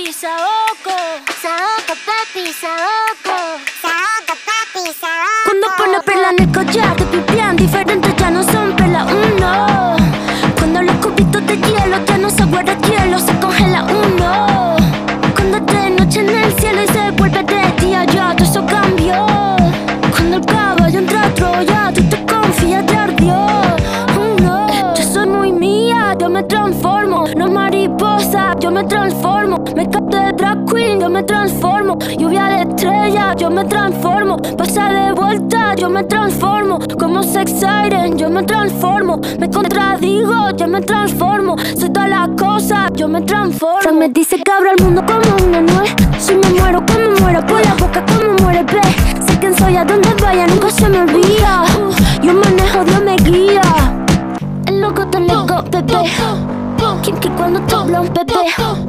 papi, saoco. Saoco, papi, saoco. Saoco, papi, saoco. Cuando pone perla en el collar, te pipián diferentes, ya no son perla uno. Cuando los cubitos de hielo ya no se guarda hielo, se congela uno. Cuando es de noche en el cielo y se vuelve de día, ya todo eso cambió. Cuando el caballo entra a Troya, tú te confías, te ardió. No, yo soy muy mía, yo me transformo. No mariposa, yo me transformo. Make-up de drag queen, yo me transformo. Lluvia de estrella, yo me transformo. Pasa de vuelta, yo me transformo. Como sex siren, yo me transformo. Me contradigo, yo me transformo. Soy todas las cosas, yo me transformo. Fran me dice que abro el mundo como una nuez. Si me muero, como muero, por la boca como muere, ve. Sé quién soy, a donde vaya, nunca se me olvida. Yo manejo, Dios me guía. El loco te lego, bebé. Kim que cuando te habla un bebé.